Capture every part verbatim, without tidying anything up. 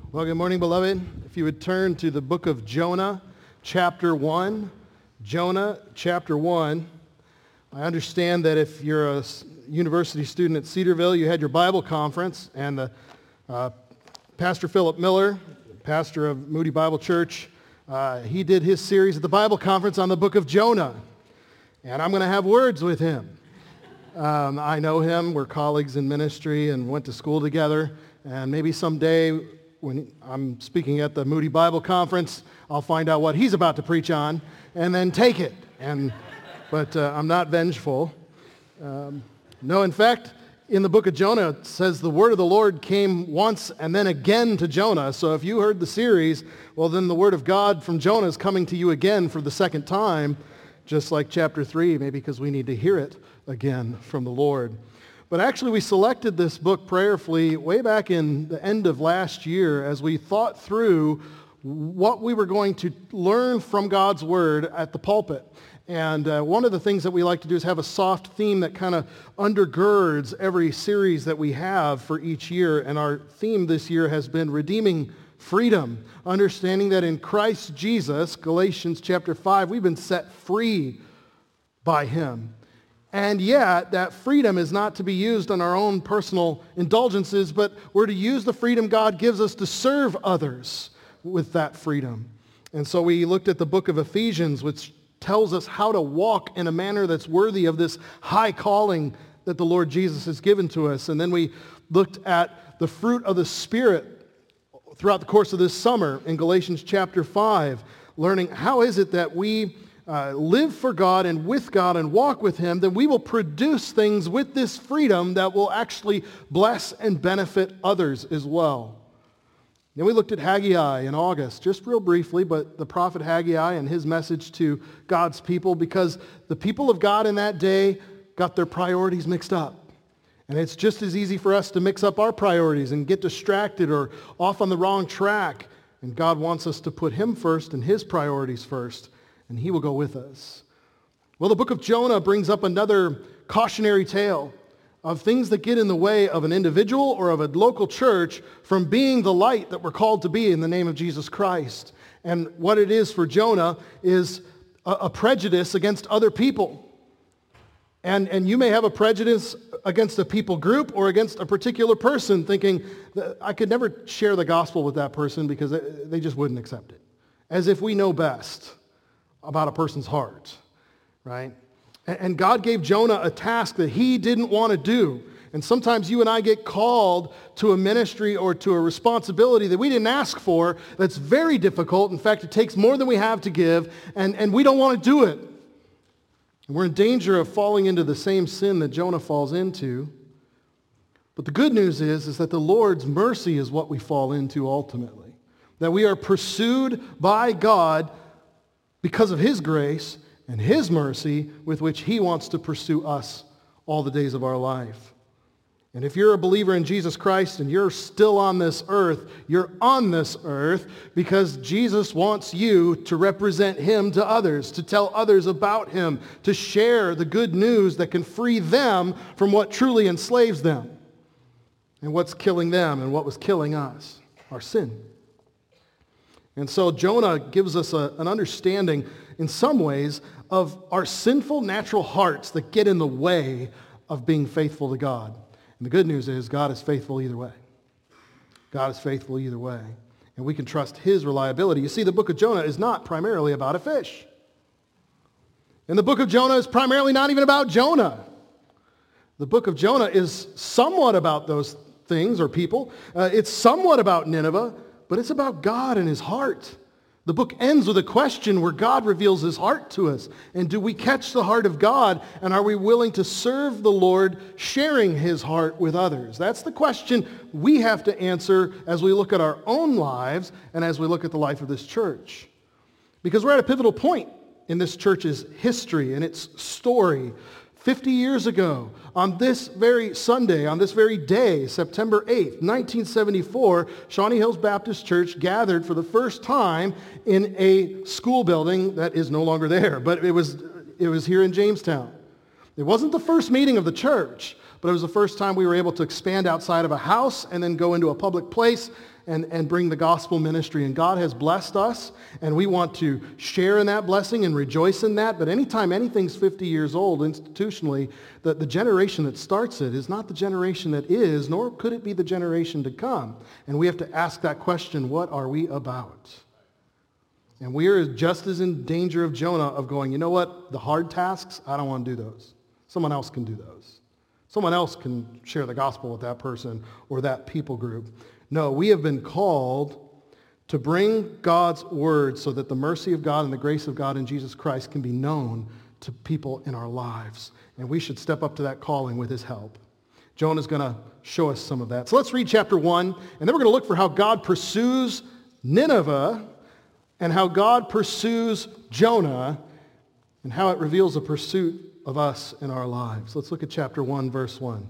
Well, good morning, beloved. If you would turn to the book of Jonah, chapter one. Jonah, chapter one. I understand that if you're a university student at Cedarville, you had your Bible conference, and the, uh, Pastor Philip Miller, pastor of Moody Bible Church, uh, he did his series at the Bible conference on the book of Jonah. And I'm going to have words with him. Um, I know him. We're colleagues in ministry and went to school together. And maybe someday when I'm speaking at the Moody Bible Conference, I'll find out what he's about to preach on and then take it. And But uh, I'm not vengeful. Um, no, in fact, in the book of Jonah, it says the word of the Lord came once and then again to Jonah. So if you heard the series, well, then the word of God from Jonah is coming to you again for the second time, just like chapter three, maybe because we need to hear it again from the Lord. But actually, we selected this book prayerfully way back in the end of last year as we thought through what we were going to learn from God's Word at the pulpit. And uh, one of the things that we like to do is have a soft theme that kind of undergirds every series that we have for each year. And our theme this year has been redeeming freedom, understanding that in Christ Jesus, Galatians chapter five, we've been set free by Him. And yet, that freedom is not to be used on our own personal indulgences, but we're to use the freedom God gives us to serve others with that freedom. And so we looked at the book of Ephesians, which tells us how to walk in a manner that's worthy of this high calling that the Lord Jesus has given to us. And then we looked at the fruit of the Spirit throughout the course of this summer in Galatians chapter five, learning how is it that we Uh, live for God and with God and walk with Him, then we will produce things with this freedom that will actually bless and benefit others as well. Then we looked at Haggai in August, just real briefly, but the prophet Haggai and his message to God's people, because the people of God in that day got their priorities mixed up. And it's just as easy for us to mix up our priorities and get distracted or off on the wrong track. And God wants us to put Him first and His priorities first, and He will go with us. Well, the book of Jonah brings up another cautionary tale of things that get in the way of an individual or of a local church from being the light that we're called to be in the name of Jesus Christ. And what it is for Jonah is a, a prejudice against other people. And, and you may have a prejudice against a people group or against a particular person, thinking that I could never share the gospel with that person because they, they just wouldn't accept it. As if we know best about a person's heart, right? And God gave Jonah a task that he didn't want to do. And sometimes you and I get called to a ministry or to a responsibility that we didn't ask for that's very difficult. In fact, it takes more than we have to give, and, and we don't want to do it. And we're in danger of falling into the same sin that Jonah falls into. But the good news is, is that the Lord's mercy is what we fall into ultimately. That we are pursued by God because of His grace and His mercy with which He wants to pursue us all the days of our life. And if you're a believer in Jesus Christ and you're still on this earth, you're on this earth because Jesus wants you to represent Him to others, to tell others about Him, to share the good news that can free them from what truly enslaves them and what's killing them and what was killing us, our sin. And so Jonah gives us a, an understanding in some ways of our sinful natural hearts that get in the way of being faithful to God. And the good news is God is faithful either way. God is faithful either way. And we can trust His reliability. You see, the book of Jonah is not primarily about a fish. And the book of Jonah is primarily not even about Jonah. The book of Jonah is somewhat about those things or people. Uh, it's somewhat about Nineveh. But it's about God and His heart. The book ends with a question where God reveals His heart to us. And do we catch the heart of God? And are we willing to serve the Lord, sharing His heart with others? That's the question we have to answer as we look at our own lives and as we look at the life of this church. Because we're at a pivotal point in this church's history and its story. Fifty years ago, on this very Sunday, on this very day, September eighth, nineteen seventy-four, Shawnee Hills Baptist Church gathered for the first time in a school building that is no longer there, but it was, it was here in Jamestown. It wasn't the first meeting of the church, but it was the first time we were able to expand outside of a house and then go into a public place and, and bring the gospel ministry. And God has blessed us, and we want to share in that blessing and rejoice in that. But anytime anything's fifty years old institutionally, the, the generation that starts it is not the generation that is, nor could it be the generation to come. And we have to ask that question, what are we about? And we are just as in danger of Jonah of going, you know what, the hard tasks, I don't want to do those. Someone else can do those. Someone else can share the gospel with that person or that people group. No, we have been called to bring God's word so that the mercy of God and the grace of God in Jesus Christ can be known to people in our lives. And we should step up to that calling with his help. Jonah's going to show us some of that. So let's read chapter one, and then we're going to look for how God pursues Nineveh and how God pursues Jonah and how it reveals a pursuit of us in our lives. Let's look at chapter one, verse one.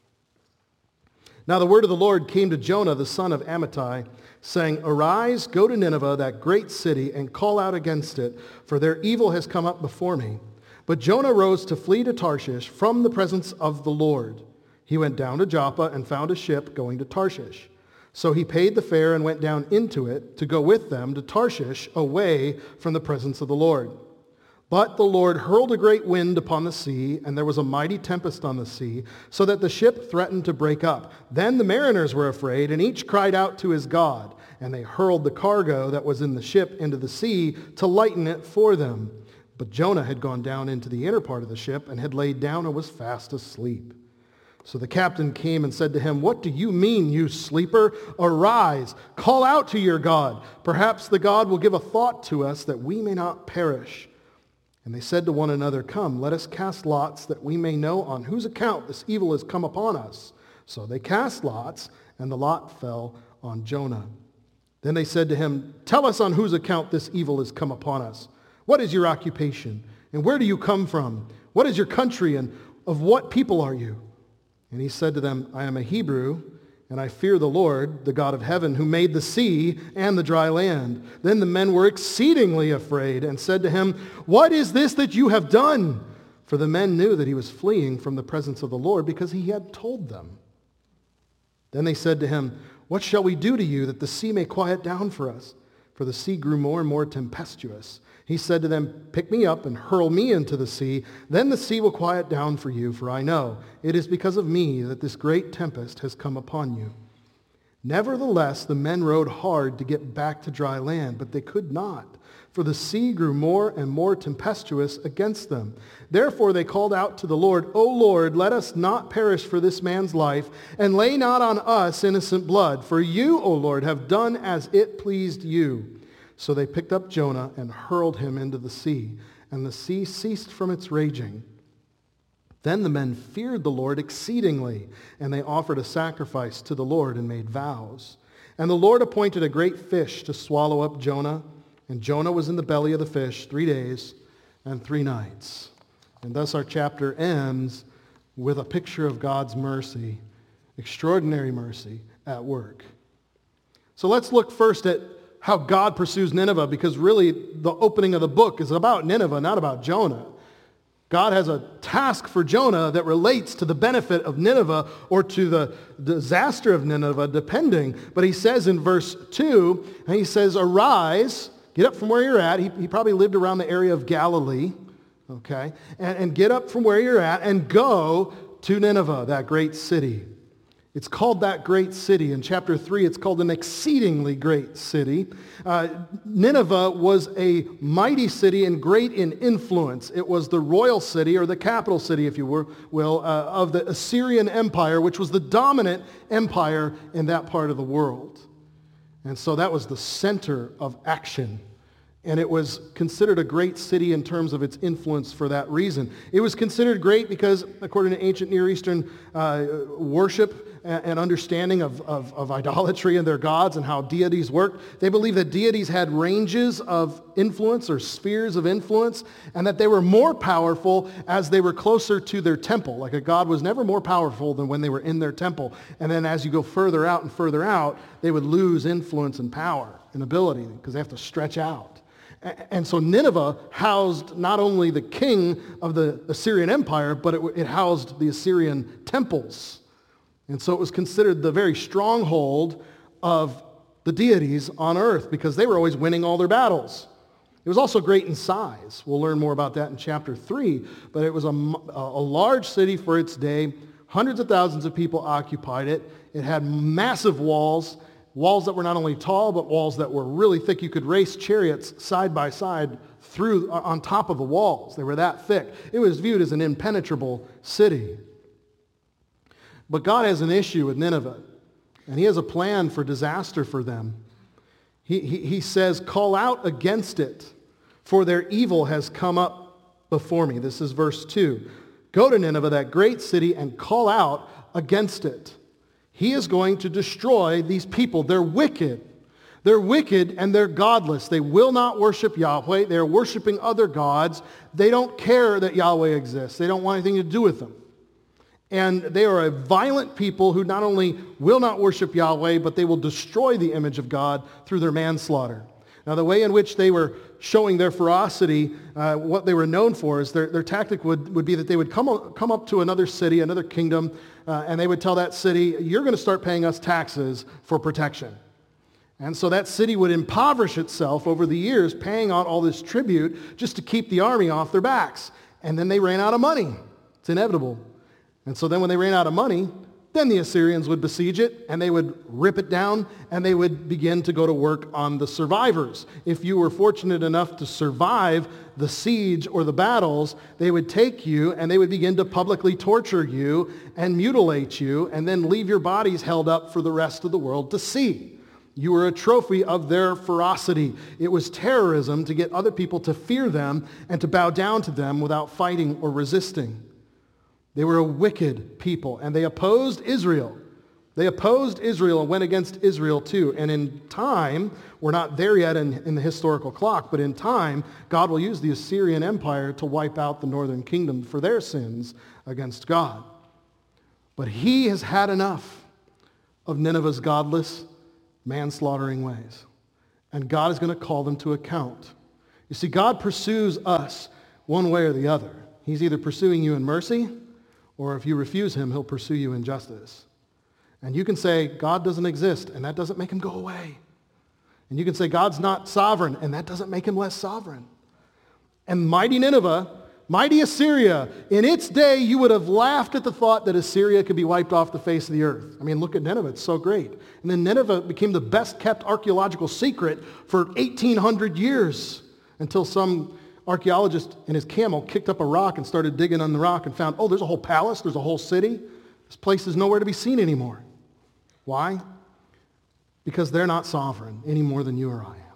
Now the word of the Lord came to Jonah, the son of Amittai, saying, Arise, go to Nineveh, that great city, and call out against it, for their evil has come up before me. But Jonah rose to flee to Tarshish from the presence of the Lord. He went down to Joppa and found a ship going to Tarshish. So he paid the fare and went down into it to go with them to Tarshish, away from the presence of the Lord. But the Lord hurled a great wind upon the sea, and there was a mighty tempest on the sea, so that the ship threatened to break up. Then the mariners were afraid, and each cried out to his God. And they hurled the cargo that was in the ship into the sea to lighten it for them. But Jonah had gone down into the inner part of the ship and had laid down and was fast asleep. So the captain came and said to him, What do you mean, you sleeper? Arise, call out to your God. Perhaps the God will give a thought to us that we may not perish. And they said to one another, Come, let us cast lots that we may know on whose account this evil has come upon us. So they cast lots, and the lot fell on Jonah. Then they said to him, Tell us on whose account this evil has come upon us. What is your occupation? And where do you come from? What is your country? And of what people are you? And he said to them, I am a Hebrew, and I fear the Lord, the God of heaven, who made the sea and the dry land. Then the men were exceedingly afraid and said to him, What is this that you have done? For the men knew that he was fleeing from the presence of the Lord because he had told them. Then they said to him, What shall we do to you that the sea may quiet down for us? For the sea grew more and more tempestuous. He said to them, Pick me up and hurl me into the sea. Then the sea will quiet down for you, for I know it is because of me that this great tempest has come upon you. Nevertheless, the men rowed hard to get back to dry land, but they could not, for the sea grew more and more tempestuous against them. Therefore they called out to the Lord, O Lord, let us not perish for this man's life, and lay not on us innocent blood. For you, O Lord, have done as it pleased you. So they picked up Jonah and hurled him into the sea, and the sea ceased from its raging. Then the men feared the Lord exceedingly, and they offered a sacrifice to the Lord and made vows. And the Lord appointed a great fish to swallow up Jonah, and Jonah was in the belly of the fish three days and three nights. And thus our chapter ends with a picture of God's mercy, extraordinary mercy at work. So let's look first at how God pursues Nineveh, because really the opening of the book is about Nineveh, not about Jonah. God has a task for Jonah that relates to the benefit of Nineveh or to the disaster of Nineveh, depending. But he says in verse two, and he says, Arise, get up from where you're at. He, he probably lived around the area of Galilee, okay? And, and get up from where you're at and go to Nineveh, that great city. It's called that great city. In chapter three, it's called an exceedingly great city. Uh, Nineveh was a mighty city and great in influence. It was the royal city, or the capital city, if you will, uh, of the Assyrian Empire, which was the dominant empire in that part of the world. And so that was the center of action. And it was considered a great city in terms of its influence for that reason. It was considered great because, according to ancient Near Eastern uh, worship and understanding of, of, of idolatry and their gods and how deities worked, they believed that deities had ranges of influence or spheres of influence, and that they were more powerful as they were closer to their temple. Like a god was never more powerful than when they were in their temple. And then as you go further out and further out, they would lose influence and power and ability because they have to stretch out. And so Nineveh housed not only the king of the Assyrian Empire, but it, it housed the Assyrian temples. And so it was considered the very stronghold of the deities on earth because they were always winning all their battles. It was also great in size. We'll learn more about that in chapter three. But it was a, a large city for its day. Hundreds of thousands of people occupied it. It had massive walls. Walls that were not only tall, but walls that were really thick. You could race chariots side by side through on top of the walls. They were that thick. It was viewed as an impenetrable city. But God has an issue with Nineveh, and he has a plan for disaster for them. He, he, he says, call out against it, for their evil has come up before me. This is verse two. Go to Nineveh, that great city, and call out against it. He is going to destroy these people. They're wicked. They're wicked and they're godless. They will not worship Yahweh. They're worshiping other gods. They don't care that Yahweh exists. They don't want anything to do with them. And they are a violent people who not only will not worship Yahweh, but they will destroy the image of God through their manslaughter. Now, the way in which they were showing their ferocity, uh, what they were known for, is their, their tactic would, would be that they would come, come up to another city, another kingdom, uh, and they would tell that city, you're going to start paying us taxes for protection. And so that city would impoverish itself over the years, paying out all this tribute just to keep the army off their backs. And then they ran out of money. It's inevitable. And so then when they ran out of money, then the Assyrians would besiege it, and they would rip it down, and they would begin to go to work on the survivors. If you were fortunate enough to survive the siege or the battles, they would take you, and they would begin to publicly torture you and mutilate you, and then leave your bodies held up for the rest of the world to see. You were a trophy of their ferocity. It was terrorism to get other people to fear them and to bow down to them without fighting or resisting. They were a wicked people, and they opposed Israel. They opposed Israel and went against Israel too. And in time, we're not there yet in, in the historical clock, but in time, God will use the Assyrian Empire to wipe out the northern kingdom for their sins against God. But he has had enough of Nineveh's godless, manslaughtering ways. And God is going to call them to account. You see, God pursues us one way or the other. He's either pursuing you in mercy, or if you refuse him, he'll pursue you in justice. And you can say, God doesn't exist, and that doesn't make him go away. And you can say, God's not sovereign, and that doesn't make him less sovereign. And mighty Nineveh, mighty Assyria, in its day, you would have laughed at the thought that Assyria could be wiped off the face of the earth. I mean, look at Nineveh. It's so great. And then Nineveh became the best-kept archaeological secret for eighteen hundred years until some archaeologist and his camel kicked up a rock and started digging on the rock and found, oh, there's a whole palace, there's a whole city. This place is nowhere to be seen anymore. Why? Because they're not sovereign any more than you or I am.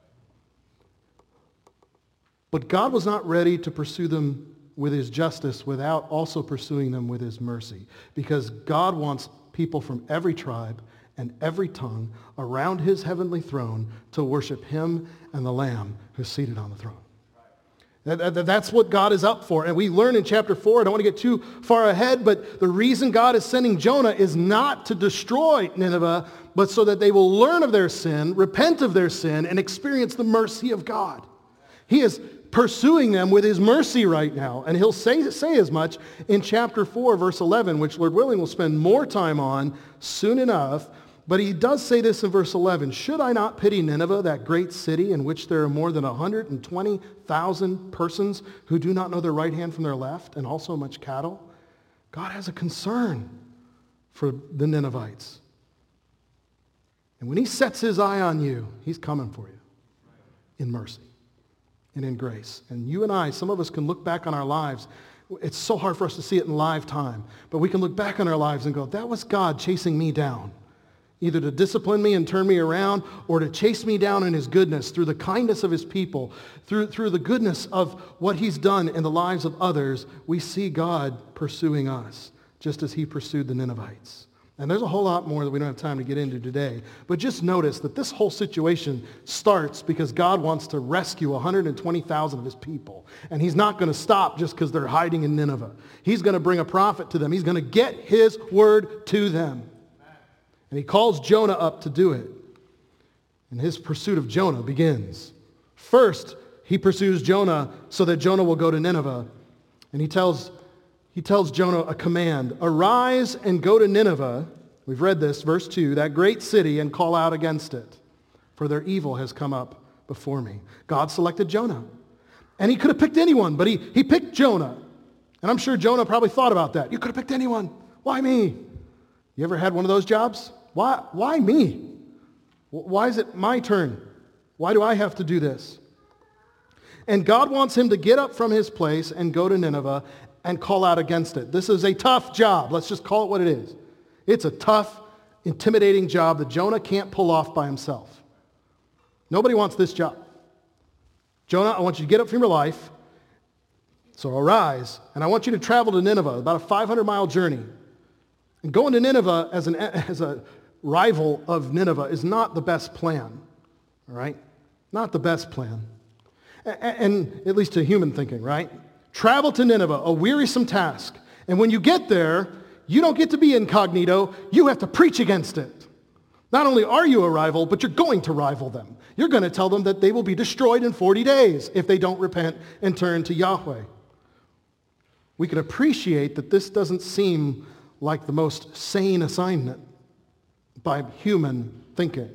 But God was not ready to pursue them with his justice without also pursuing them with his mercy, because God wants people from every tribe and every tongue around his heavenly throne to worship him and the Lamb who's seated on the throne. That's what God is up for. And we learn in chapter four, I don't want to get too far ahead, but the reason God is sending Jonah is not to destroy Nineveh, but so that they will learn of their sin, repent of their sin, and experience the mercy of God. He is pursuing them with his mercy right now. And he'll say, say as much in chapter four, verse eleven, which Lord willing we'll spend more time on soon enough. But he does say this in verse eleven, should I not pity Nineveh, that great city in which there are more than one hundred twenty thousand persons who do not know their right hand from their left, and also much cattle? God has a concern for the Ninevites. And when he sets his eye on you, he's coming for you in mercy and in grace. And you and I, some of us can look back on our lives. It's so hard for us to see it in live time, but we can look back on our lives and go, that was God chasing me down. Either to discipline me and turn me around, or to chase me down in his goodness through the kindness of his people, through, through the goodness of what he's done in the lives of others. We see God pursuing us, just as he pursued the Ninevites. And there's a whole lot more that we don't have time to get into today. But just notice that this whole situation starts because God wants to rescue one hundred twenty thousand of his people. And he's not going to stop just because they're hiding in Nineveh. He's going to bring a prophet to them. He's going to get his word to them. And he calls Jonah up to do it. And his pursuit of Jonah begins First, he pursues Jonah so that Jonah will go to Nineveh. And he tells, he tells Jonah a command, arise and go to Nineveh. We've read this, verse two, that great city, and call out against it, for their evil has come up before me. God selected Jonah. And he could have picked anyone, but he, he picked Jonah. And I'm sure Jonah probably thought about that. You could have picked anyone. Why me? You ever had one of those jobs? Why, why me? Why is it my turn? Why do I have to do this? And God wants him to get up from his place and go to Nineveh and call out against it. This is a tough job. Let's just call it what it is. It's a tough, intimidating job that Jonah can't pull off by himself. Nobody wants this job. Jonah, I want you to get up from your life. So arise, and I want you to travel to Nineveh, about a five hundred mile journey. And going to Nineveh as, an, as a rival of Nineveh is not the best plan. All right? Not the best plan. And at least to human thinking, right? Travel to Nineveh, a wearisome task. And when you get there, you don't get to be incognito. You have to preach against it. Not only are you a rival, but you're going to rival them. You're going to tell them that they will be destroyed in forty days if they don't repent and turn to Yahweh. We can appreciate that this doesn't seem like the most sane assignment by human thinking.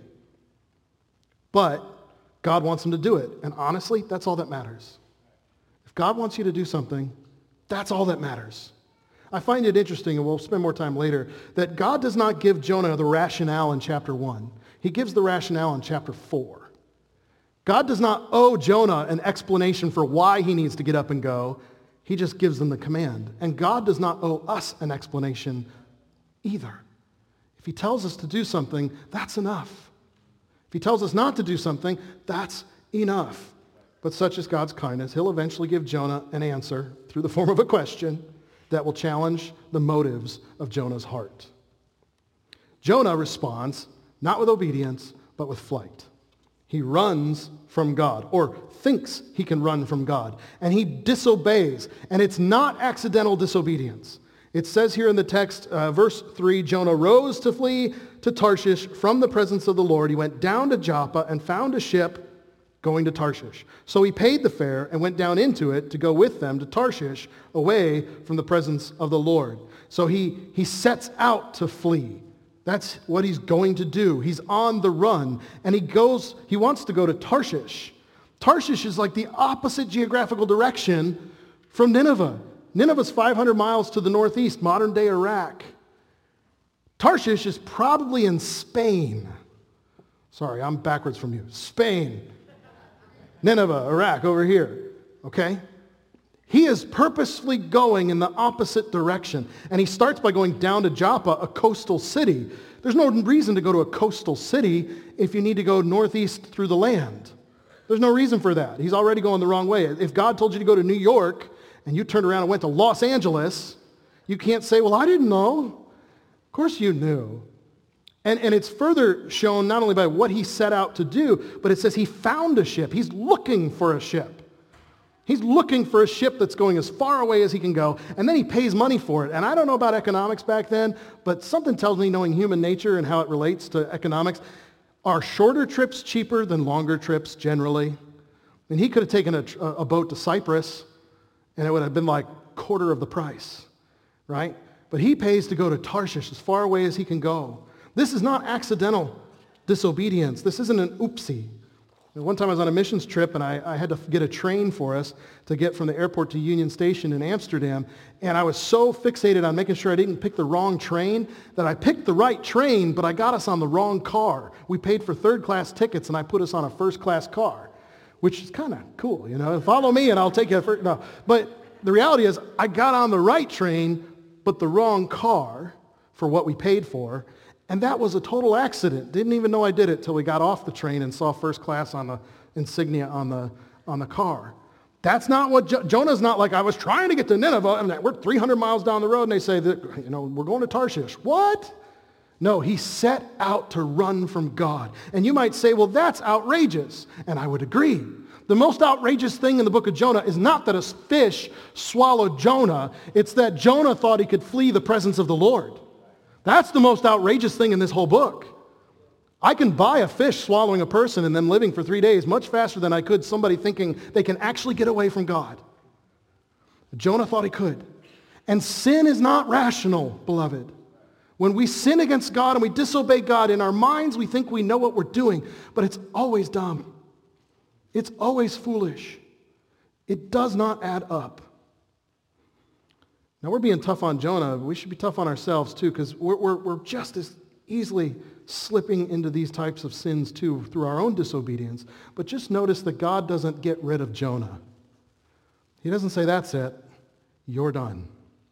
But God wants him to do it. And honestly, that's all that matters. If God wants you to do something, that's all that matters. I find it interesting, and we'll spend more time later, that God does not give Jonah the rationale in chapter one. He gives the rationale in chapter four. God does not owe Jonah an explanation for why he needs to get up and go. He just gives them the command. And God does not owe us an explanation either. If he tells us to do something, that's enough. If he tells us not to do something, that's enough. But such is God's kindness. He'll eventually give Jonah an answer through the form of a question that will challenge the motives of Jonah's heart. Jonah responds not with obedience, but with flight. He runs from God, or thinks he can run from God, and he disobeys. And it's not accidental disobedience. It says here in the text, uh, verse three, Jonah rose to flee to Tarshish from the presence of the Lord. He went down to Joppa and found a ship going to Tarshish. So he paid the fare and went down into it to go with them to Tarshish, away from the presence of the Lord. So he, he sets out to flee. That's what he's going to do. He's on the run, and he goes, he wants to go to Tarshish. Tarshish is like the opposite geographical direction from Nineveh. Nineveh's five hundred miles to the northeast, modern-day Iraq. Tarshish is probably in Spain. Sorry, I'm backwards from you. Spain. Nineveh, Iraq, over here. Okay? He is purposefully going in the opposite direction. And he starts by going down to Joppa, a coastal city. There's no reason to go to a coastal city if you need to go northeast through the land. There's no reason for that. He's already going the wrong way. If God told you to go to New York and you turned around and went to Los Angeles, you can't say, well, I didn't know. Of course you knew. And, and it's further shown not only by what he set out to do, but it says he found a ship. He's looking for a ship. He's looking for a ship that's going as far away as he can go, and then he pays money for it. And I don't know about economics back then, but something tells me, knowing human nature and how it relates to economics, are shorter trips cheaper than longer trips generally? And he could have taken a, a boat to Cyprus, and it would have been like quarter of the price, right? But he pays to go to Tarshish, as far away as he can go. This is not accidental disobedience. This isn't an oopsie. One time I was on a missions trip, and I, I had to get a train for us to get from the airport to Union Station in Amsterdam, and I was so fixated on making sure I didn't pick the wrong train that I picked the right train, but I got us on the wrong car. We paid for third-class tickets, and I put us on a first-class car, which is kind of cool, you know. Follow me, and I'll take you first. No. But the reality is I got on the right train, but the wrong car for what we paid for. And that was a total accident. Didn't even know I did it till we got off the train and saw first class on the insignia on the on the car. That's not what jo- Jonah's not like. I was trying to get to Nineveh, and we're three hundred miles down the road, and they say that, you know, we're going to Tarshish. What? No, he set out to run from God. And you might say, well, that's outrageous. And I would agree. The most outrageous thing in the book of Jonah is not that a fish swallowed Jonah. It's that Jonah thought he could flee the presence of the Lord. That's the most outrageous thing in this whole book. I can buy a fish swallowing a person and them living for three days much faster than I could somebody thinking they can actually get away from God. Jonah thought he could. And sin is not rational, beloved. When we sin against God and we disobey God, in our minds we think we know what we're doing, but it's always dumb. It's always foolish. It does not add up. Now we're being tough on Jonah, but we should be tough on ourselves too, because we're, we're, we're just as easily slipping into these types of sins too through our own disobedience. But just notice that God doesn't get rid of Jonah. He doesn't say, that's it, you're done.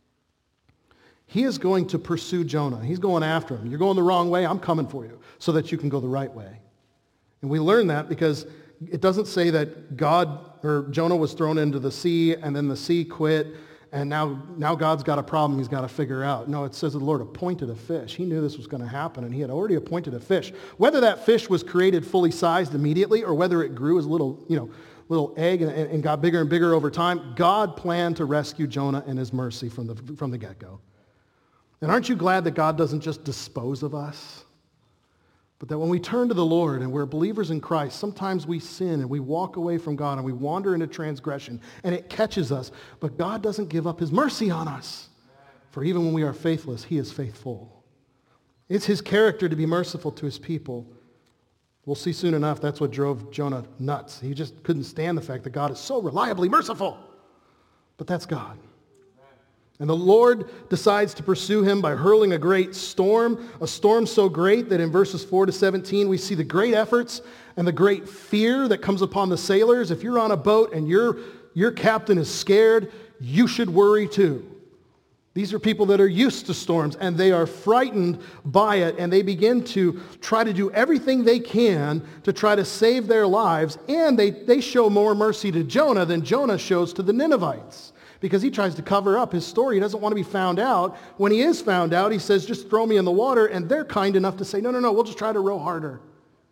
He is going to pursue Jonah. He's going after him. You're going the wrong way, I'm coming for you, so that you can go the right way. And we learn that because it doesn't say that God or Jonah was thrown into the sea and then the sea quit and now, now God's got a problem he's got to figure out. No, it says the Lord appointed a fish. He knew this was going to happen, and he had already appointed a fish. Whether that fish was created fully sized immediately or whether it grew as a little, you know, little egg and, and got bigger and bigger over time, God planned to rescue Jonah in his mercy from the, from the get-go. And aren't you glad that God doesn't just dispose of us? But that when we turn to the Lord and we're believers in Christ, sometimes we sin and we walk away from God and we wander into transgression and it catches us. But God doesn't give up his mercy on us. For even when we are faithless, he is faithful. It's his character to be merciful to his people. We'll see soon enough that's what drove Jonah nuts. He just couldn't stand the fact that God is so reliably merciful. But that's God. And the Lord decides to pursue him by hurling a great storm, a storm so great that in verses four to seventeen we see the great efforts and the great fear that comes upon the sailors. If you're on a boat and your, your captain is scared, you should worry too. These are people that are used to storms and they are frightened by it, and they begin to try to do everything they can to try to save their lives, and they, they show more mercy to Jonah than Jonah shows to the Ninevites. Because he tries to cover up his story. He doesn't want to be found out. When he is found out, he says, just throw me in the water. And they're kind enough to say, no, no, no, we'll just try to row harder.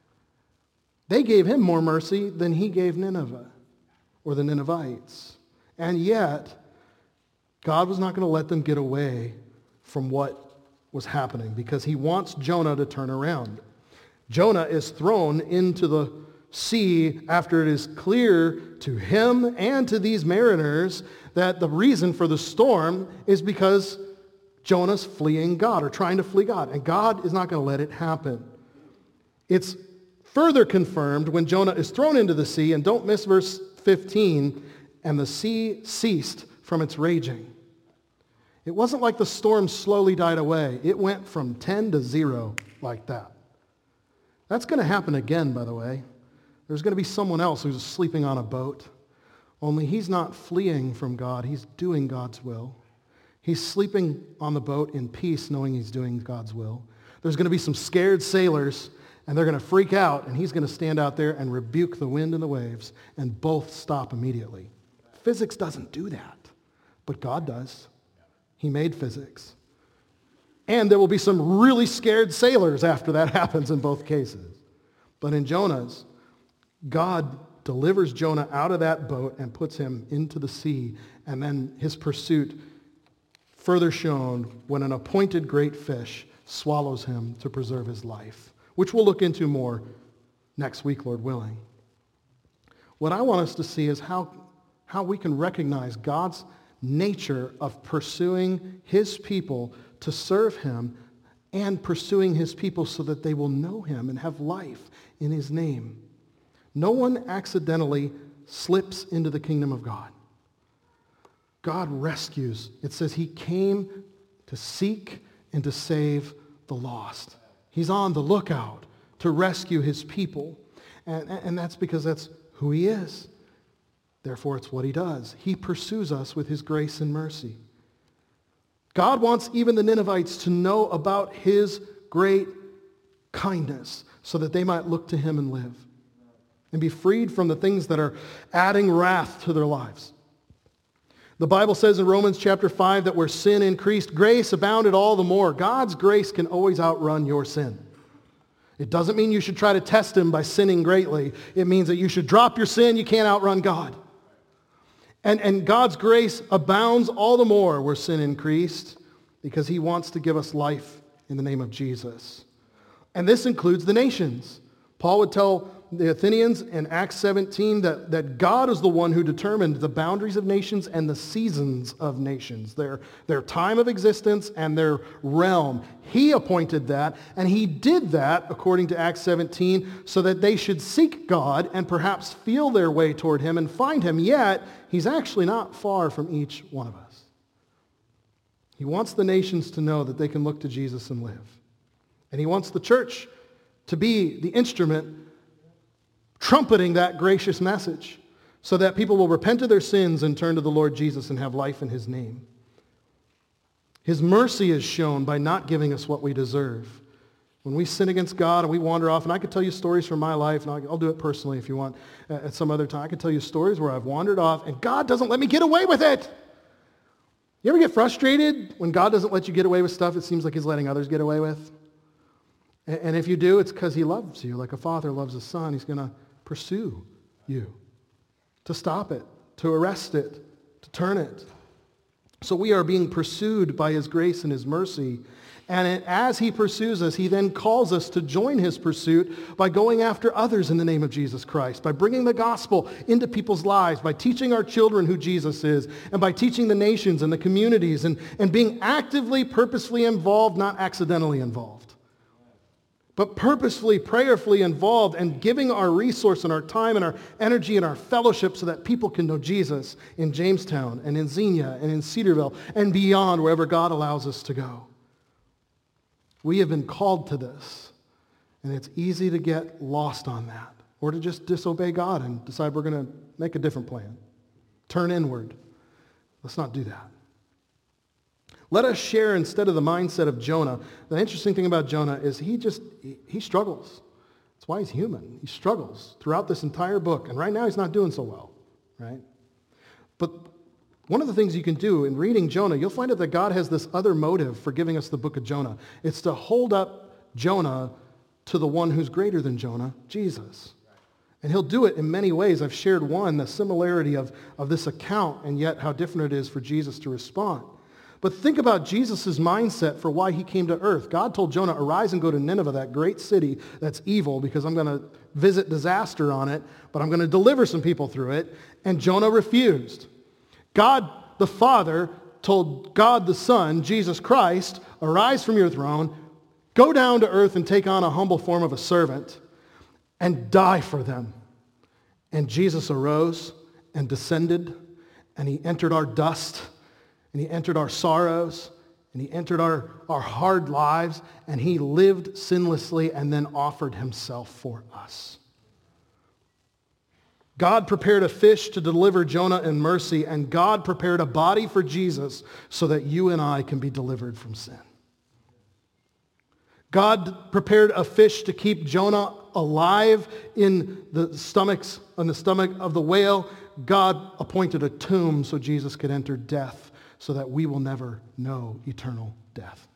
They gave him more mercy than he gave Nineveh or the Ninevites. And yet, God was not going to let them get away from what was happening because he wants Jonah to turn around. Jonah is thrown into the sea after it is clear to him and to these mariners that the reason for the storm is because Jonah's fleeing God or trying to flee God. And God is not going to let it happen. It's further confirmed when Jonah is thrown into the sea, and don't miss verse fifteen, and the sea ceased from its raging. It wasn't like the storm slowly died away. It went from ten to zero like that. That's going to happen again, by the way. There's going to be someone else who's sleeping on a boat. Only he's not fleeing from God. He's doing God's will. He's sleeping on the boat in peace, knowing he's doing God's will. There's going to be some scared sailors, and they're going to freak out, and he's going to stand out there and rebuke the wind and the waves, and both stop immediately. Physics doesn't do that, but God does. He made physics. And there will be some really scared sailors after that happens in both cases. But in Jonah's, God delivers Jonah out of that boat and puts him into the sea, and then his pursuit further shown when an appointed great fish swallows him to preserve his life, which we'll look into more next week, Lord willing. What I want us to see is how, how we can recognize God's nature of pursuing his people to serve him and pursuing his people so that they will know him and have life in his name. No one accidentally slips into the kingdom of God. God rescues. It says he came to seek and to save the lost. He's on the lookout to rescue his people. And, and that's because that's who he is. Therefore, it's what he does. He pursues us with his grace and mercy. God wants even the Ninevites to know about his great kindness so that they might look to him and live and be freed from the things that are adding wrath to their lives. The Bible says in Romans chapter five that where sin increased, grace abounded all the more. God's grace can always outrun your sin. It doesn't mean you should try to test him by sinning greatly. It means that you should drop your sin. You can't outrun God. And, and God's grace abounds all the more where sin increased because he wants to give us life in the name of Jesus. And this includes the nations. Paul would tell the Athenians in Acts seventeen that, that God is the one who determined the boundaries of nations and the seasons of nations, their, their time of existence and their realm. He appointed that, and he did that, according to Acts seventeen, so that they should seek God and perhaps feel their way toward him and find him, yet he's actually not far from each one of us. He wants the nations to know that they can look to Jesus and live. And he wants the church to be the instrument trumpeting that gracious message so that people will repent of their sins and turn to the Lord Jesus and have life in his name. His mercy is shown by not giving us what we deserve. When we sin against God and we wander off, and I could tell you stories from my life, and I'll do it personally if you want at some other time. I could tell you stories where I've wandered off and God doesn't let me get away with it. You ever get frustrated when God doesn't let you get away with stuff it seems like he's letting others get away with? And if you do, it's because he loves you like a father loves a son. He's going to pursue you, to stop it, to arrest it, to turn it. So we are being pursued by his grace and his mercy. And as he pursues us, he then calls us to join his pursuit by going after others in the name of Jesus Christ, by bringing the gospel into people's lives, by teaching our children who Jesus is, and by teaching the nations and the communities, and, and being actively, purposefully involved, not accidentally involved, but purposefully, prayerfully involved and giving our resource and our time and our energy and our fellowship so that people can know Jesus in Jamestown and in Xenia and in Cedarville and beyond, wherever God allows us to go. We have been called to this, and it's easy to get lost on that or to just disobey God and decide we're going to make a different plan. Turn inward. Let's not do that. Let us share instead of the mindset of Jonah. The interesting thing about Jonah is he just, he, he struggles. That's why he's human. He struggles throughout this entire book. And right now he's not doing so well, right? But one of the things you can do in reading Jonah, you'll find out that God has this other motive for giving us the book of Jonah. It's to hold up Jonah to the one who's greater than Jonah, Jesus. And he'll do it in many ways. I've shared one, the similarity of, of this account, and yet how different it is for Jesus to respond. But think about Jesus' mindset for why he came to earth. God told Jonah, arise and go to Nineveh, that great city that's evil, because I'm going to visit disaster on it, but I'm going to deliver some people through it. And Jonah refused. God the Father told God the Son, Jesus Christ, arise from your throne, go down to earth and take on a humble form of a servant and die for them. And Jesus arose and descended, and he entered our dust, and he entered our sorrows, and he entered our, our hard lives, and he lived sinlessly and then offered himself for us. God prepared a fish to deliver Jonah in mercy, and God prepared a body for Jesus so that you and I can be delivered from sin. God prepared a fish to keep Jonah alive in the stomachs, in the stomach of the whale. God appointed a tomb so Jesus could enter death, so that we will never know eternal death.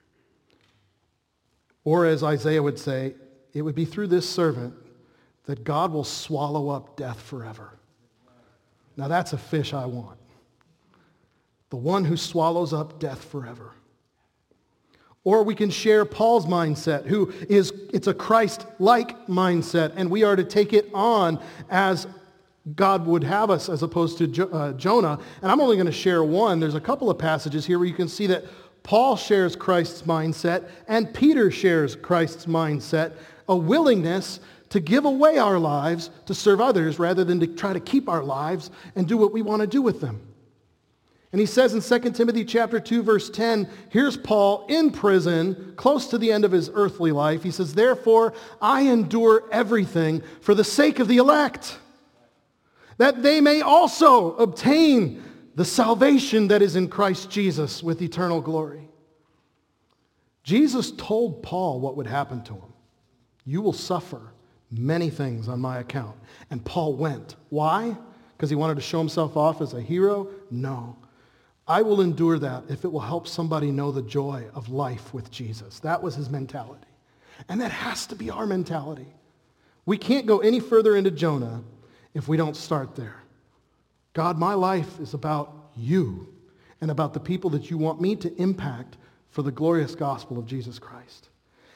Or as Isaiah would say, it would be through this servant that God will swallow up death forever. Now that's a fish I want. The one who swallows up death forever. Or we can share Paul's mindset, who is, it's a Christ-like mindset, and we are to take it on as God would have us as opposed to jo- uh, Jonah. And I'm only going to share one. There's a couple of passages here where you can see that Paul shares Christ's mindset and Peter shares Christ's mindset, a willingness to give away our lives to serve others rather than to try to keep our lives and do what we want to do with them. And he says in Second Timothy chapter two, verse ten, here's Paul in prison, close to the end of his earthly life. He says, therefore, I endure everything for the sake of the elect, that they may also obtain the salvation that is in Christ Jesus with eternal glory. Jesus told Paul what would happen to him. You will suffer many things on my account. And Paul went. Why? Because he wanted to show himself off as a hero? No. I will endure that if it will help somebody know the joy of life with Jesus. That was his mentality. And that has to be our mentality. We can't go any further into Jonah if we don't start there. God, my life is about you and about the people that you want me to impact for the glorious gospel of Jesus Christ.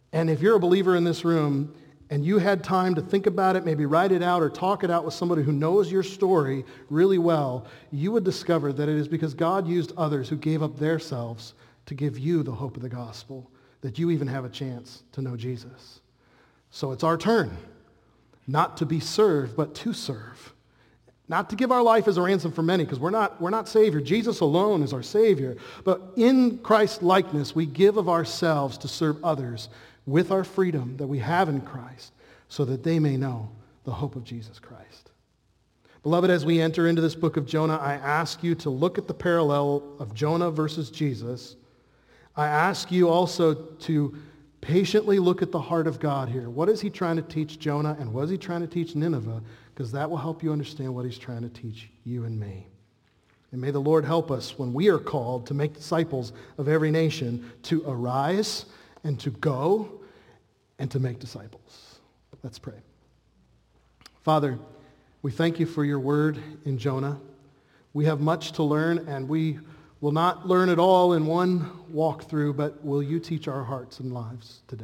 And if you're a believer in this room and you had time to think about it, maybe write it out or talk it out with somebody who knows your story really well, you would discover that it is because God used others who gave up their selves to give you the hope of the gospel, that you even have a chance to know Jesus. So it's our turn, not to be served, but to serve. Not to give our life as a ransom for many, because we're not, we're not Savior. Jesus alone is our Savior. But in Christ's likeness, we give of ourselves to serve others with our freedom that we have in Christ, so that they may know the hope of Jesus Christ. Beloved, as we enter into this book of Jonah, I ask you to look at the parallel of Jonah versus Jesus. I ask you also to patiently look at the heart of God here. What is he trying to teach Jonah, and what is he trying to teach Nineveh? Because that will help you understand what he's trying to teach you and me. And may the Lord help us when we are called to make disciples of every nation to arise and to go and to make disciples. Let's pray. Father, we thank you for your word in Jonah. We have much to learn, and we will not learn it all in one walkthrough, but will you teach our hearts and lives today?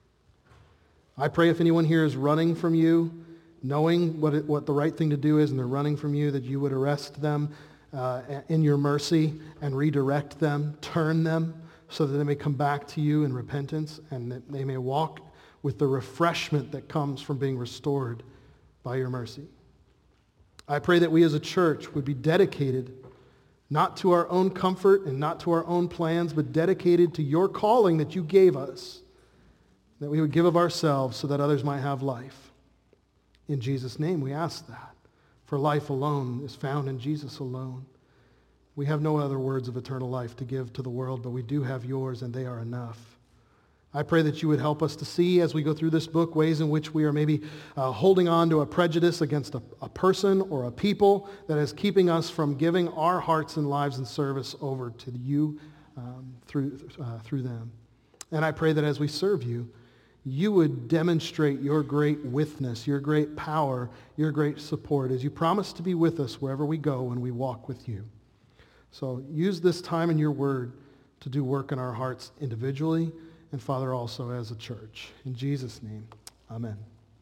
I pray if anyone here is running from you, knowing what, it, what the right thing to do is, and they're running from you, that you would arrest them uh, in your mercy and redirect them, turn them, so that they may come back to you in repentance, and that they may walk with the refreshment that comes from being restored by your mercy. I pray that we as a church would be dedicated not to our own comfort and not to our own plans, but dedicated to your calling that you gave us, that we would give of ourselves so that others might have life. In Jesus' name we ask that, for life alone is found in Jesus alone. We have no other words of eternal life to give to the world, but we do have yours, and they are enough. I pray that you would help us to see as we go through this book ways in which we are maybe uh, holding on to a prejudice against a, a person or a people that is keeping us from giving our hearts and lives and service over to you um, through, uh, through them. And I pray that as we serve you, you would demonstrate your great witness, your great power, your great support, as you promise to be with us wherever we go when we walk with you. So use this time in your word to do work in our hearts individually, and Father, also as a church. In Jesus' name, amen.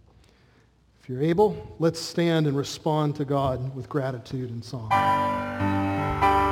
If you're able, let's stand and respond to God with gratitude and song.